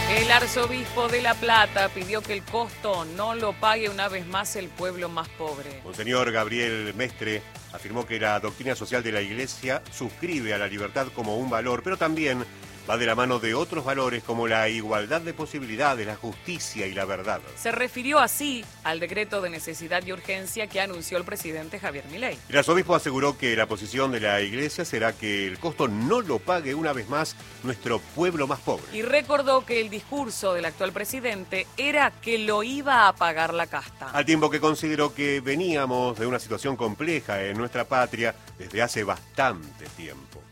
El arzobispo de La Plata pidió que el costo no lo pague una vez más el pueblo más pobre. Monseñor Gabriel Mestre afirmó que la doctrina social de la Iglesia suscribe a la libertad como un valor, pero también va de la mano de otros valores como la igualdad de posibilidades, la justicia y la verdad. Se refirió así al decreto de necesidad y urgencia que anunció el presidente Javier Milei. El arzobispo aseguró que la posición de la Iglesia será que el costo no lo pague una vez más nuestro pueblo más pobre. Y recordó que el discurso del actual presidente era que lo iba a pagar la casta. Al tiempo que consideró que veníamos de una situación compleja en nuestra patria desde hace bastante tiempo.